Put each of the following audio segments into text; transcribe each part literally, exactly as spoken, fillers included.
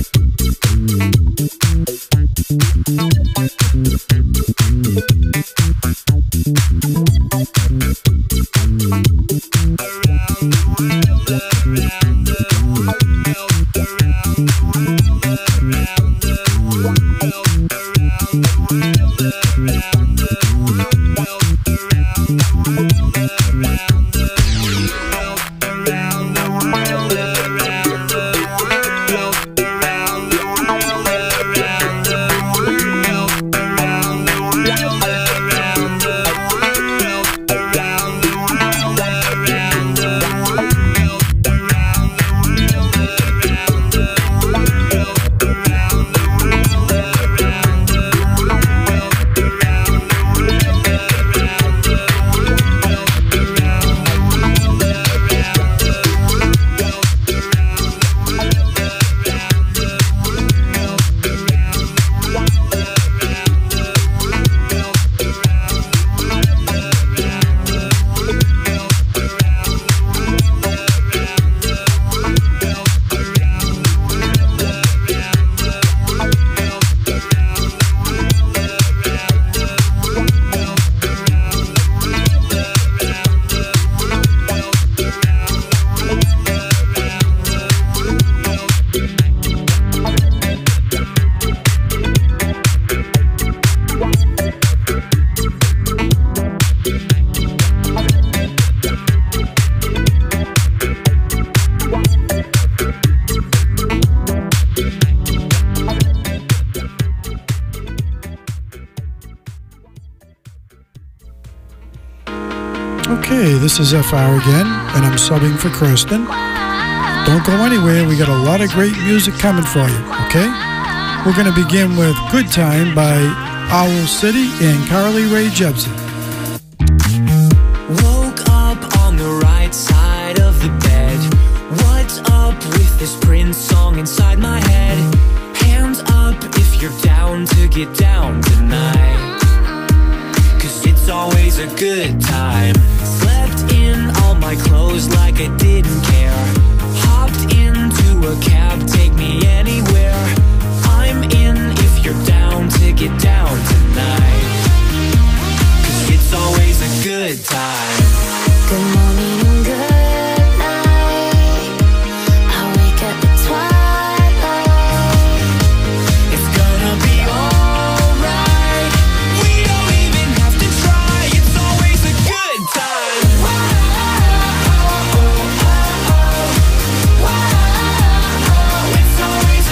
Okay, this is F R again, and I'm subbing for Kirsten. Don't go anywhere, we got a lot of great music coming for you, okay? We're going to begin with Good Time by Owl City and Carly Rae Jepsen. Woke up on the right side of the bed. What's up with this Prince song inside my head? Hands up if you're down to get down tonight, 'cause it's always a good time. Slept in all my clothes like I didn't care. Hopped into a cab, take me anywhere. I'm in if you're down to get down tonight, 'cause it's always a good time. Good morning and good night. I wake up at twilight. It's gonna be alright. We don't even have to try. It's always a good time. It's always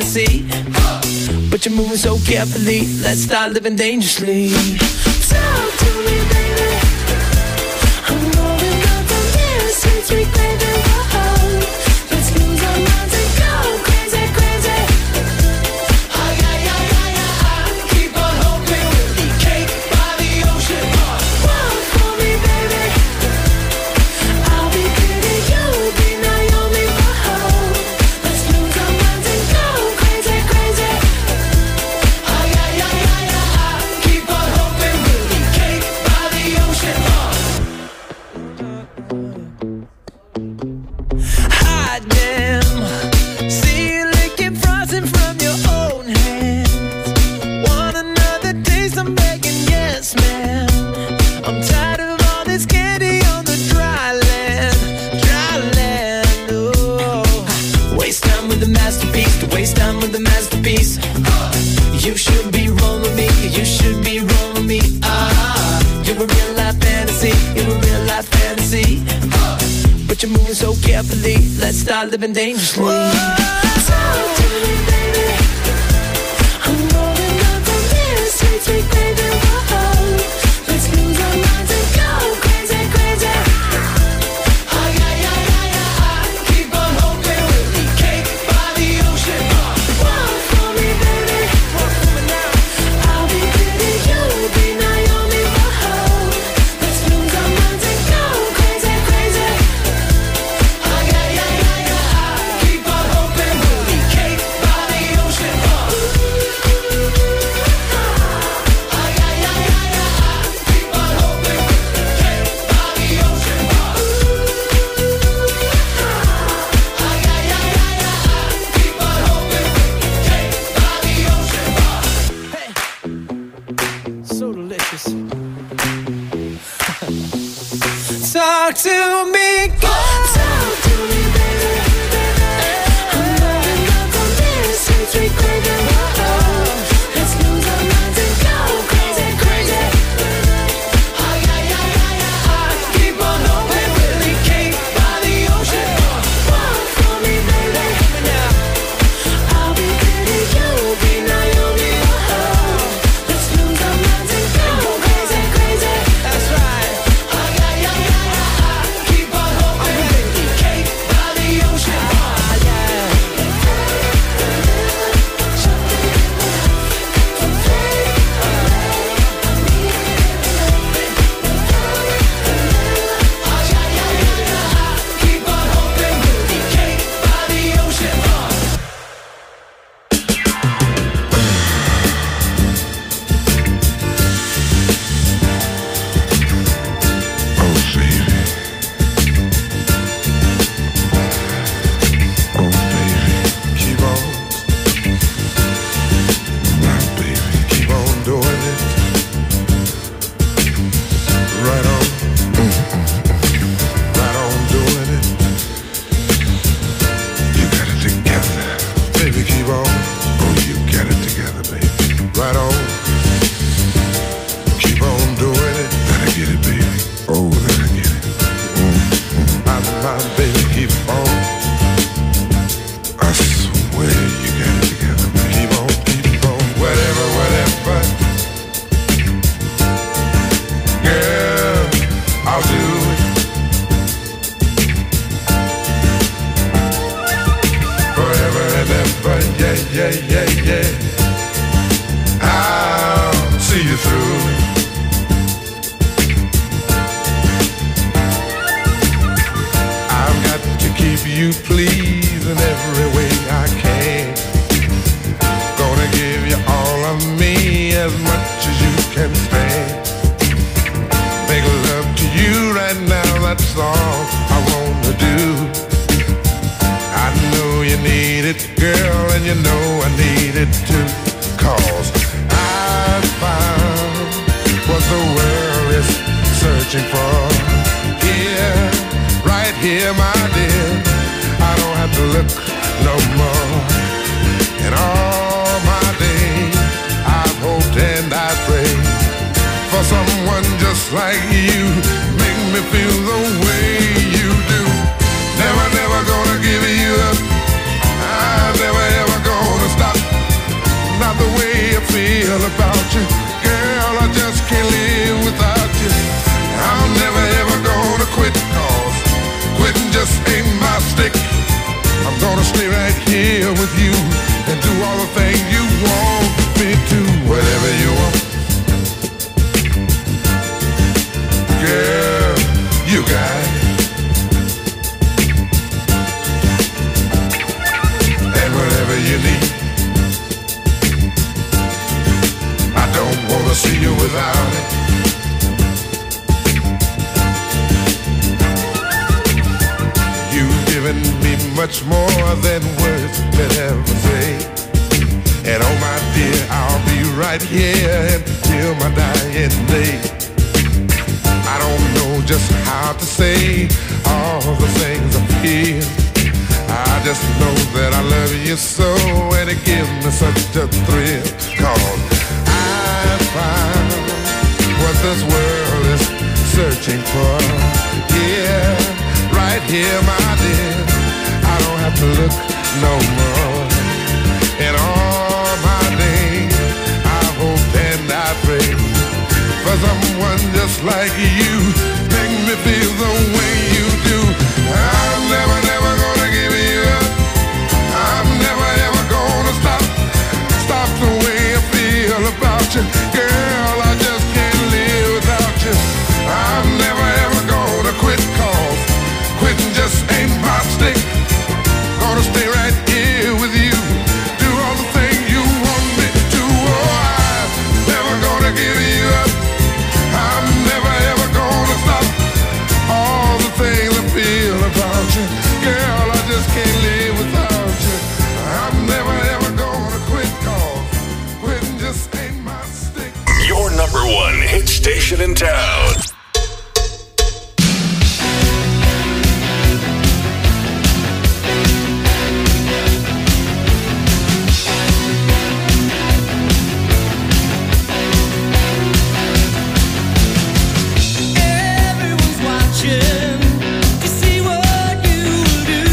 fantasy, but you're moving so carefully. Let's start living dangerously. Talk to me, baby. I'm rolling up on this sweet, sweet baby. Whoa, let's lose our minds and go crazy, crazy. Ay, ay, ay, ay, ay. Keep on hoping we'll be cake by the ocean. Walk for me, baby. I'll be pretty, you'll be Naomi. Whoa, let's lose our minds and go crazy, crazy. Ay, ay, ay, ay, ay. Keep on hoping we'll be cake by the ocean. Hot damn, see you licking frosting from your own hands. Want another taste? I'm begging, yes, man. I'm tired of all this candy on the dry land, dry land. Oh, waste time with the masterpiece, to waste time with the masterpiece. You should be rolling with me, you should be rolling with me. Ah, you're a real life fantasy, you're a real life fantasy. But you're moving so carefully. Let's start living dangerously. Talk to me, baby. I'm rolling up on this sweet, sweet baby. Whoa, let's lose our minds and go crazy, crazy. Ay, ay, ay, ay, ay. Keep on hoping we'll be cake by the ocean. Walk for me, baby. Walk for me now. I'll be pretty, you'll be Naomi. Whoa, let's lose our minds and go crazy, crazy. Ay, ay, ay, ay, ay. Keep on hoping we'll be cake by the ocean. Ay, ay, ay, ay, ay. Keep on hoping we'll be cake by the ocean. Ay, ay, ay, ay, ay. Keep on hoping we'll be cake by the ocean. Hey, so delicious. Talk to me, girl. Talk to me, baby. I'm rolling up on this sweet, sweet baby. Whoa, let's lose our minds and go crazy, crazy. Ay, ay, ay, ay, ay. Keep on hoping we'll be cake by the ocean. Walk for me, baby. I'll be pretty, you'll be Naomi. Whoa, let's lose our minds and go crazy, crazy. That's right. Ay, ay, ay, ay, ay. Keep on hoping we'll be cake by the ocean. Ah, yeah. Keep on hoping we'll be cake by the ocean. Oh, baby. Oh, baby. Keep on. My baby. Keep on doing it. Right on. Mm, mm, mm. Right on doing it. You got it together. Baby, keep on. Oh, you got it together, baby. Right on. Keep on doing it. Let her get it, baby. Oh, let her get it. Mm, mm. My, my baby, keep on. I swear you got it together, baby. Keep on, keep on. Whatever, whatever. Girl, I'll do it. Forever and ever, yeah, yeah, yeah, yeah. I'll see you through. I've got to keep you pleased in every way I can. Gonna give you all of me as much as you can stand. Make love to you right now, that's all I wanna do. I know you need it, girl, and you know I need it too. Cause I found what the world is searching for. Here, right here, my dear, I don't have to look no more. In all my days, I've hoped and I prayed for someone just like you. Make me feel the way you do. Never, never gonna give you up. I'm never ever gonna stop. the things you want me to, whatever you want. Girl, you got it. And whatever you need, I don't wanna see you without it. You've given me much more than words could ever say. And oh my dear, I'll be right here until my dying day. I don't know just how to say all the things I feel. I just know that I love you so, and it gives me such a thrill. 'Cause I found what this world is searching for. Yeah, right here, my dear. I don't have to look no more. In all my days, I hope and I pray for someone just like you. Make me feel the way you do. I'm never, never gonna give you up. I'm never, ever gonna stop. Stop the way I feel about you. Girl, I just can't live without you. I'm never, ever gonna quit, 'cause quitting just ain't my stick. Gonna stay right here with you. Do all the things you want me to. Oh, I'm never gonna give you up. I'm never, ever gonna stop. All the things I feel about you. Girl, I just can't live without you. I'm never, ever gonna quit, 'cause quitting just ain't my stick. Your number one hit station in town. Everyone's watching to see what you do.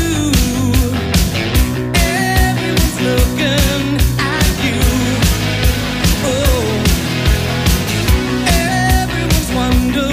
Everyone's looking at you. Oh, everyone's wondering.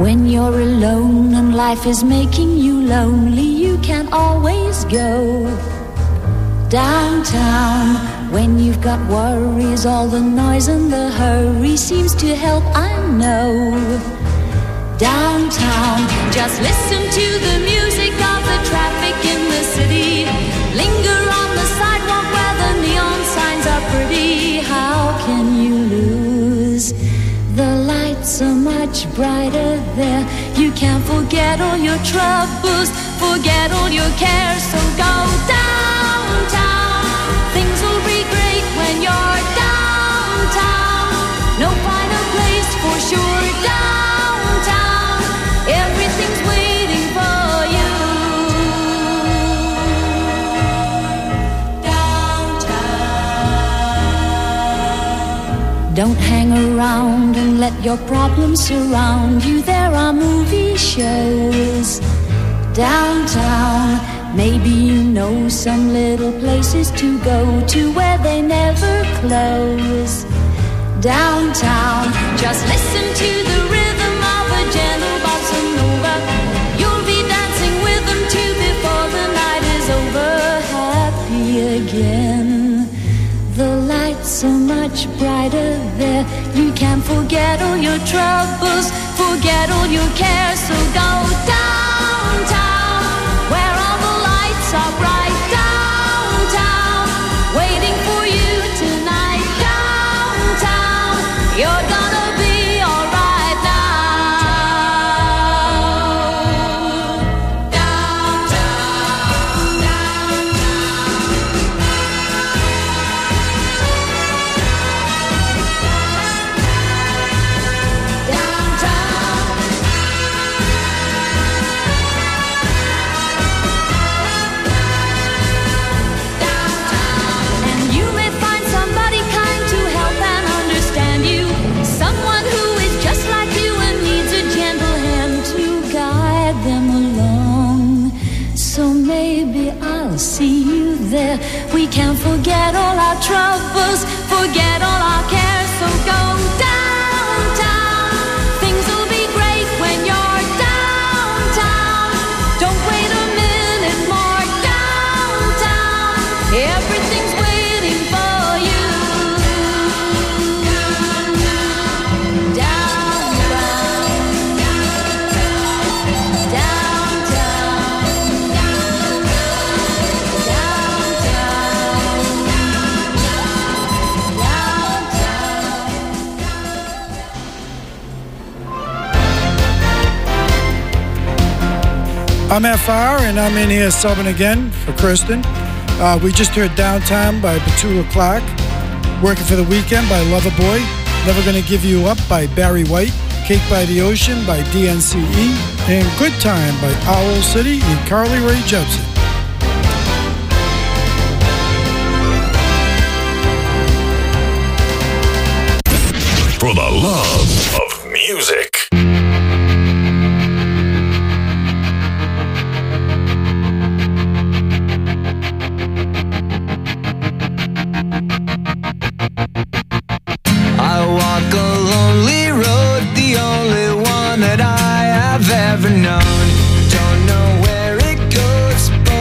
When you're alone and life is making you lonely, you can always go downtown. When you've got worries, all the noise and the hurry seems to help, I know. Downtown, just listen to the music of the traffic in the city. Linger on the sidewalk where the neon signs are pretty. How can you lose? The lights are much brighter there. You can't forget all your troubles, forget all your cares. So go downtown. Things will be great when you're downtown. No finer place for sure. Downtown, everything's waiting for you. Downtown. Don't hang around and let your problems surround you. There are movie shows downtown. Maybe you know some little places to go to where they never close. Downtown, just listen to the rhythm of a gentle bossa nova. You'll be dancing with them too before the night is over. Happy again. The lights are much brighter there. You can't forget all your troubles, forget all your cares. So go downtown, where all the lights are bright. Downtown, waiting for you tonight. Downtown, you're gonna be alright now. Downtown, downtown. And you may find somebody kind to help and understand you. Someone who is just like you and needs a gentle hand to guide them along. So maybe I'll see you there. We can't forget all our troubles, forget all our cares. So go downtown. Things will be great when you're downtown. Don't wait a minute more. Downtown, everything's waiting for you. Downtown, downtown, I'm F R, and I'm in here subbing again for Kristen. Uh, we just heard Downtown by Petula Clark, Working for the Weekend by Loverboy, Never Gonna Give You Up by Barry White, Cake by the Ocean by D N C E, and Good Time by Owl City and Carly Rae Jepsen. For the love of music. I walk a lonely road, the only one that I have ever known. Don't know where it goes, but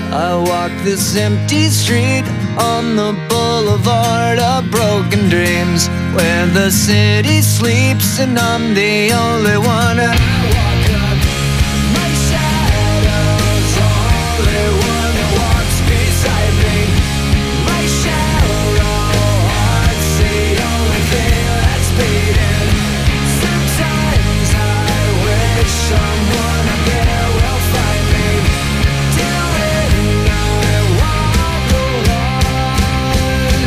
I walk this empty street on the boulevard of broken dreams, where the city sleeps and I'm the only one. I walk up, my shadow's only one that walks beside me. My shallow heart's the only thing that's beating. Sometimes I wish someone up there will find me. Till then I walk alone.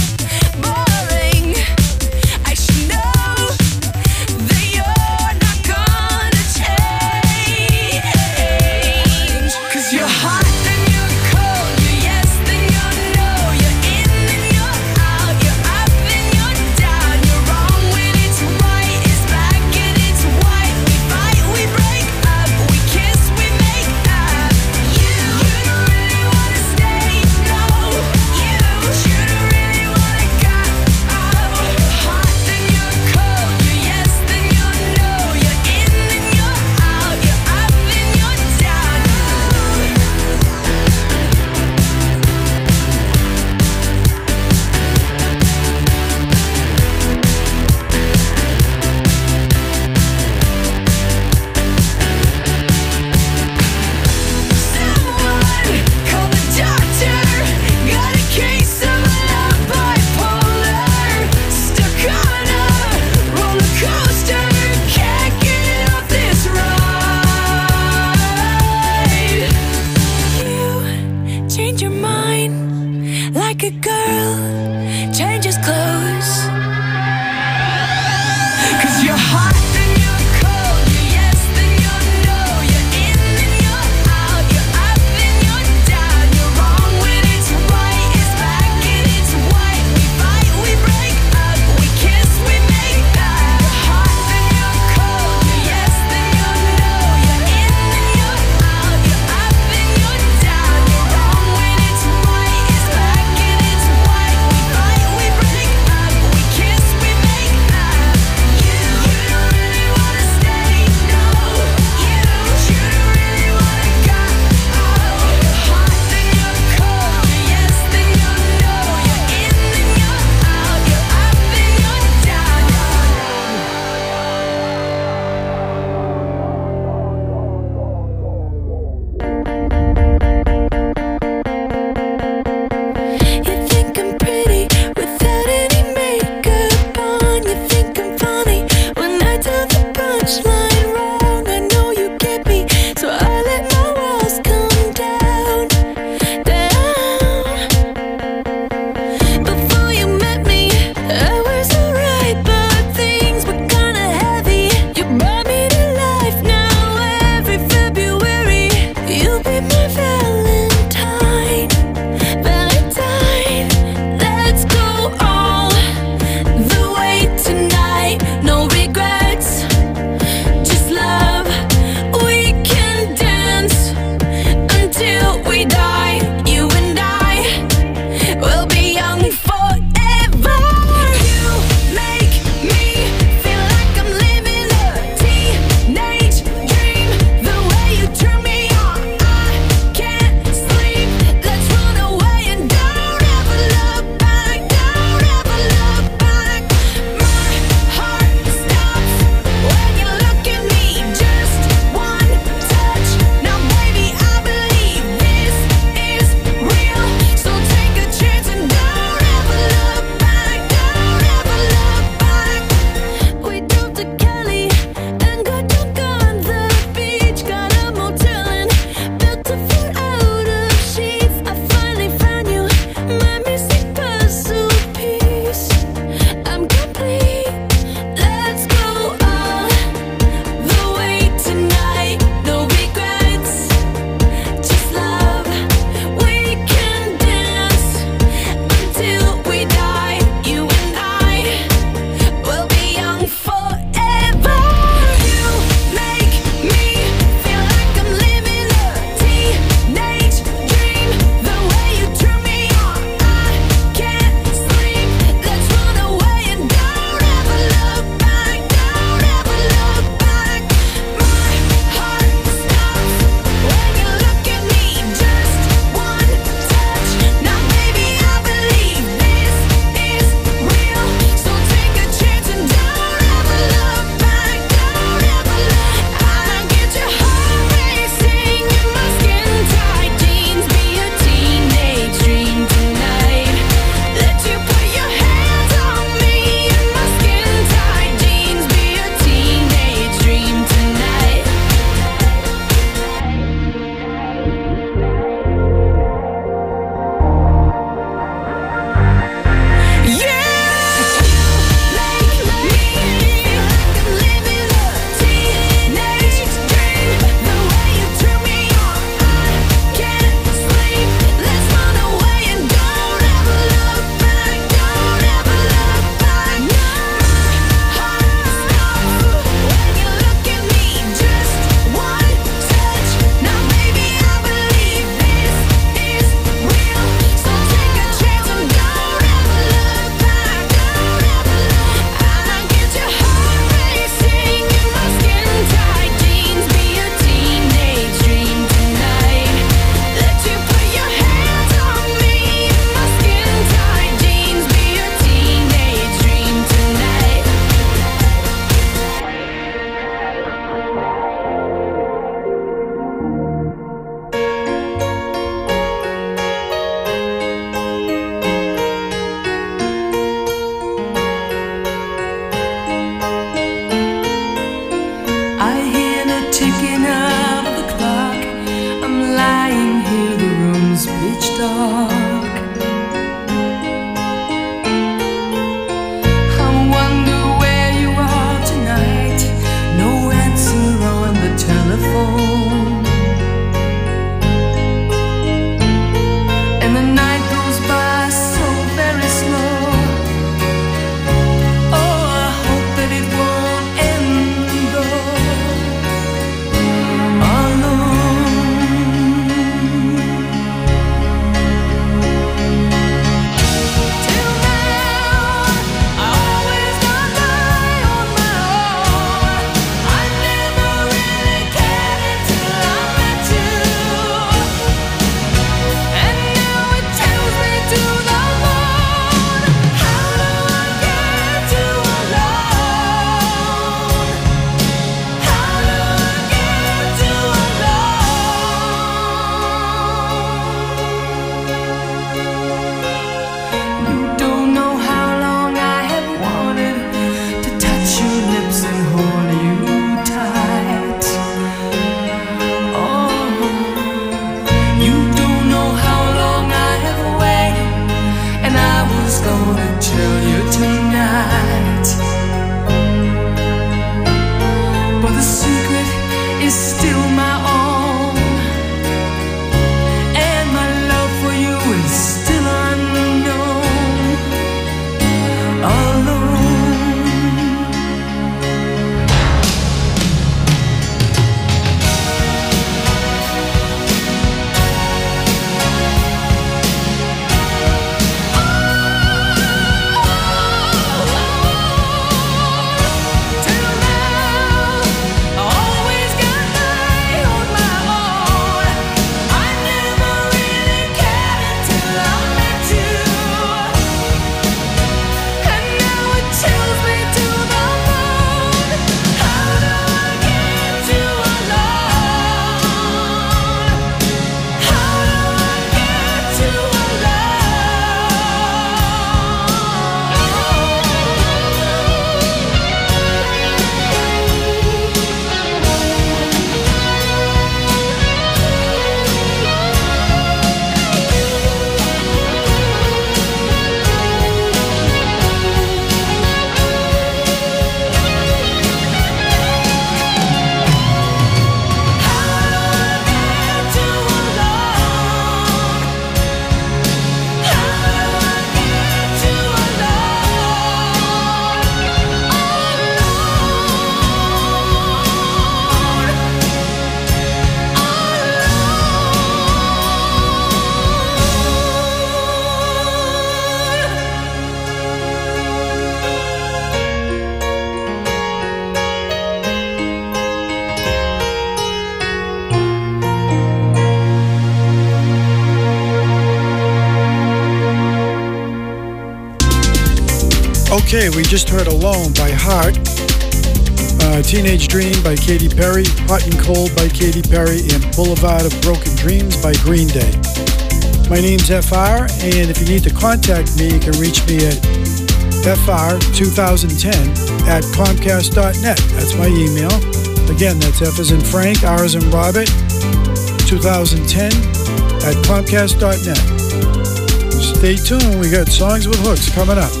Okay, we just heard Alone by Heart, uh, Teenage Dream by Katy Perry, Hot and Cold by Katy Perry, and Boulevard of Broken Dreams by Green Day. My name's F R, and if you need to contact me, you can reach me at F R twenty ten at Comcast dot net. That's my email. Again, that's F as in Frank, R as in Robert, twenty ten at Comcast dot net. Stay tuned, we got Songs with Hooks coming up.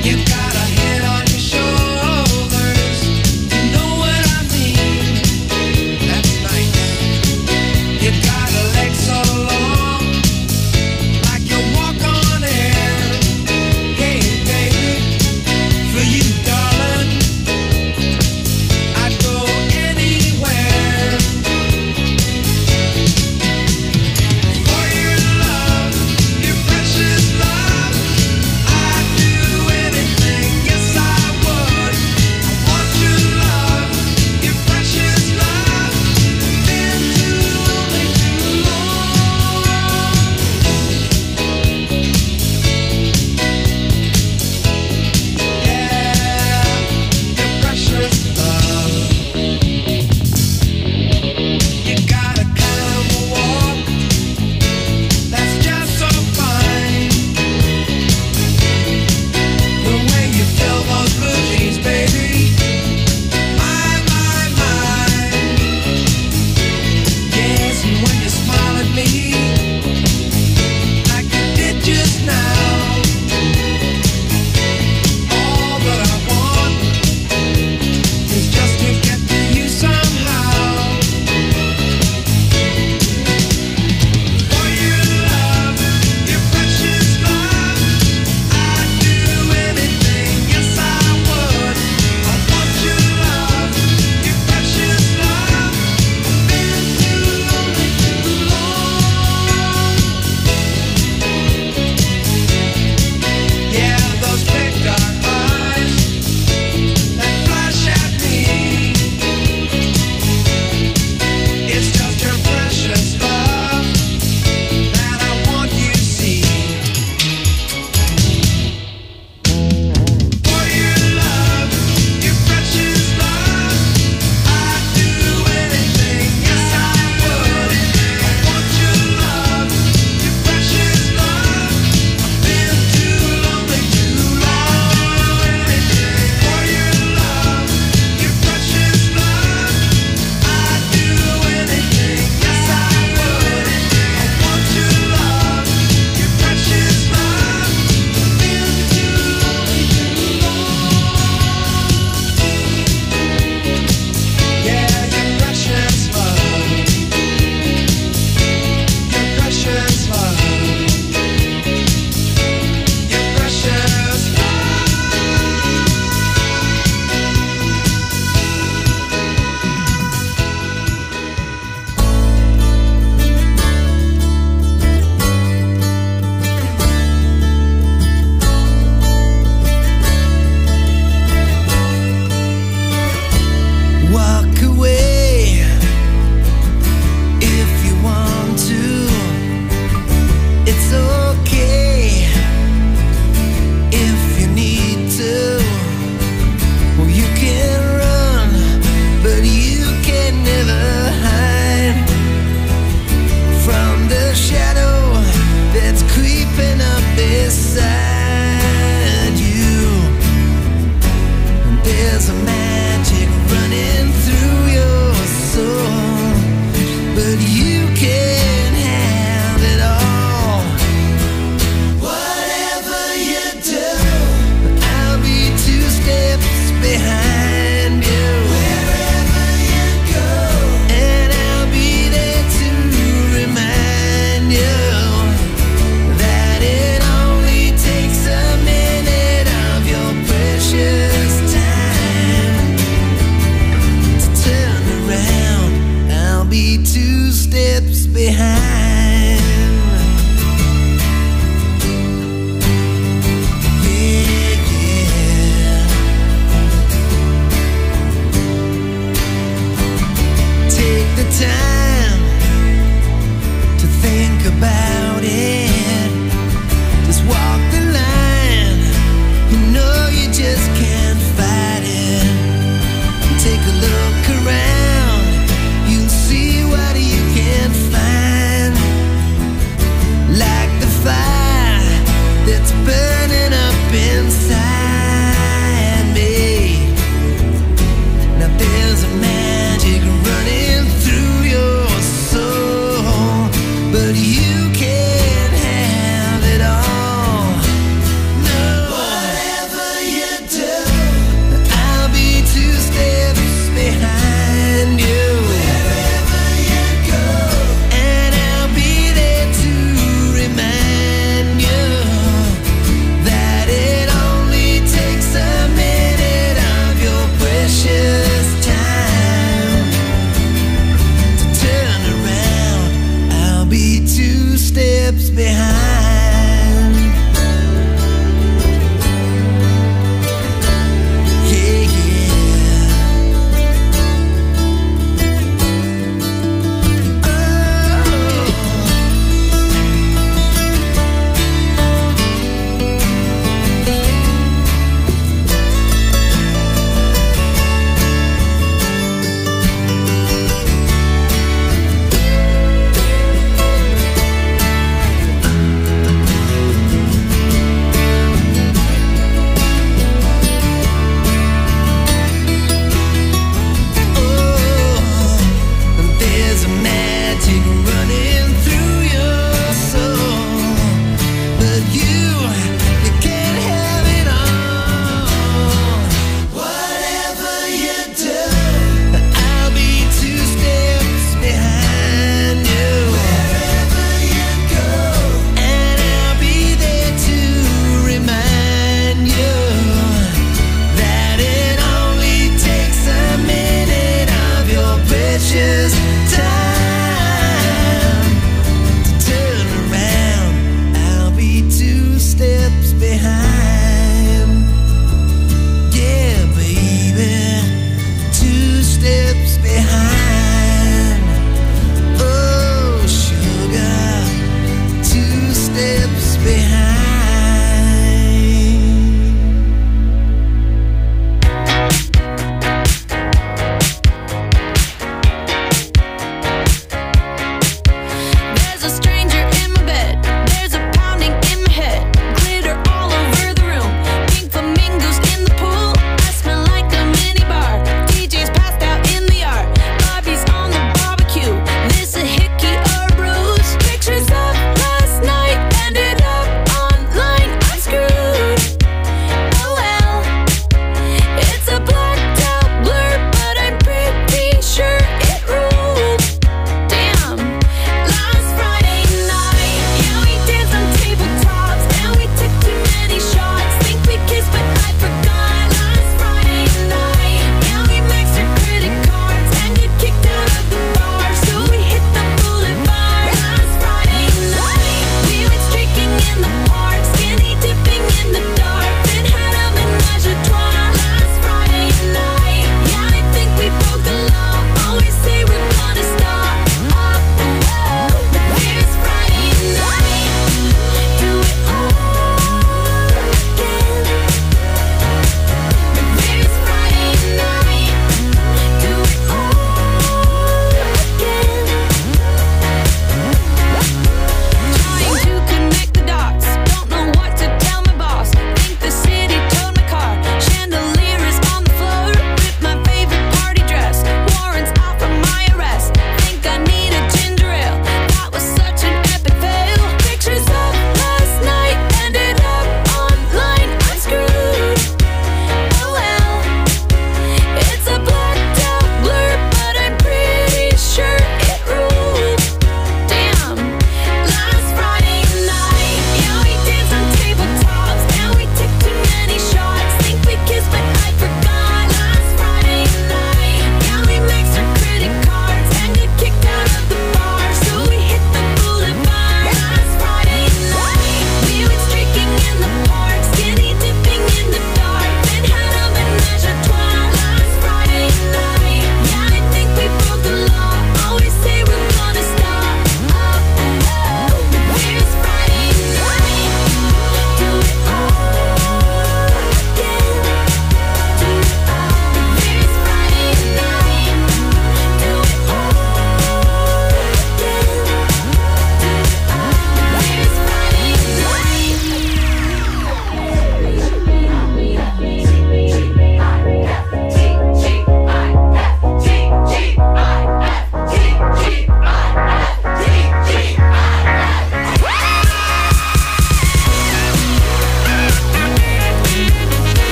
Got a head on your shoulders, you know what I mean. burning up inside me. Now there's a magic running through your soul, but you can't have it all. No, whatever you do, I'll be two steps behind you. Wherever you go, and I'll be there to remind you that it all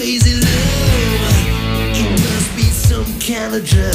crazy love. It must be some kind of drug.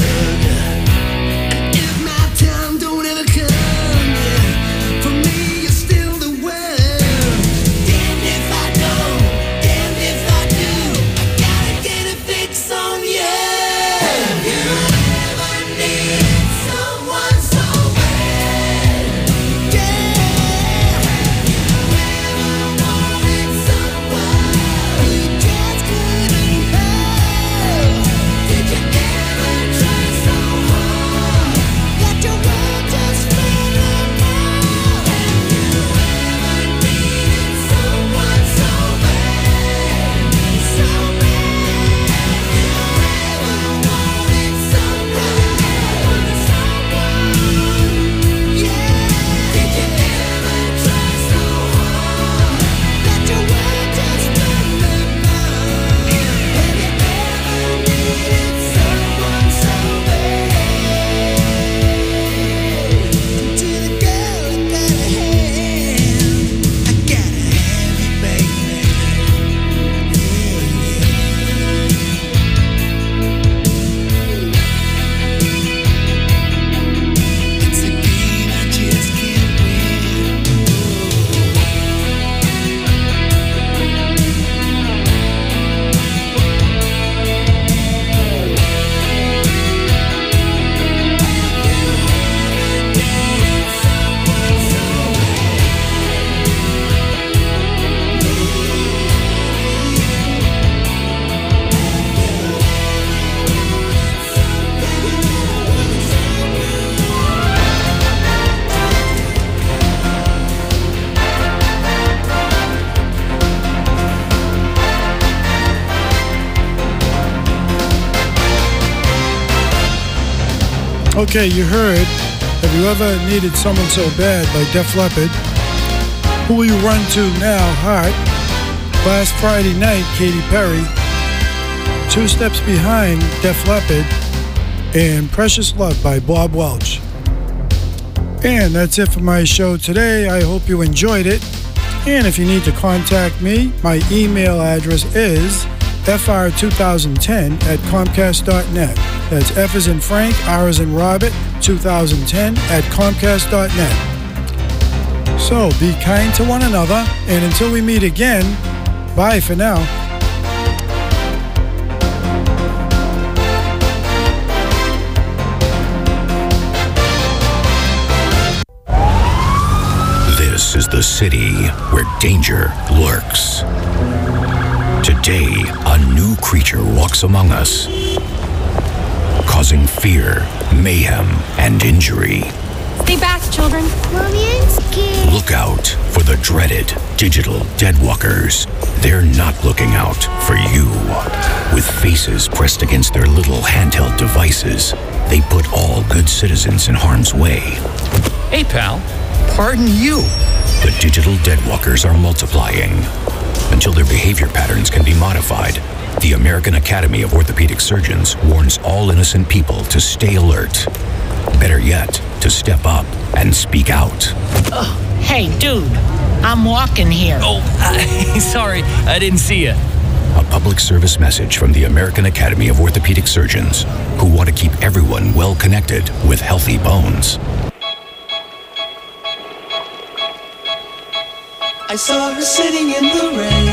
If my time don't ever come, for me you're still the one. Damned if I don't, damned if I do. I gotta get a fix on you. Have you ever needed someone so bad? Yeah. Have you ever wanted someone you just couldn't have? Did you ever try so hard that your world just fell apart? Have you ever needed someone so bad, so bad? Have you ever wanted someone, someone? Yeah. Did you ever try so hard that your world just fell apart? Have you ever needed someone so bad? To the girl I gotta have, I gotta have you, baby. It's a game I just can't win. Okay, you heard Have You Ever Needed Someone So Bad by Def Leppard. Who Will You Run To Now, Heart. Last Friday night, Katy Perry. Two Steps Behind, Def Leppard. And Precious Love by Bob Welch. And that's it for my show today. I hope you enjoyed it. And if you need to contact me, my email address is F R twenty ten at Comcast dot net. That's F as in Frank, R as in Robert, twenty ten at Comcast dot net. So be kind to one another, and until we meet again, bye for now. This is the city where danger lurks. Today, a new creature walks among us, causing fear, mayhem, and injury. Stay back, children. Mommy, I'm scared. Look out for the dreaded digital deadwalkers. They're not looking out for you. With faces pressed against their little handheld devices, they put all good citizens in harm's way. Hey, pal. Pardon you. The digital deadwalkers are multiplying. Until their behavior patterns can be modified, the American Academy of Orthopedic Surgeons warns all innocent people to stay alert. Better yet, to step up and speak out. Oh, hey, dude, I'm walking here. Oh, uh, sorry, I didn't see you. A public service message from the American Academy of Orthopedic Surgeons, who want to keep everyone well connected with healthy bones. I saw her sitting in the rain.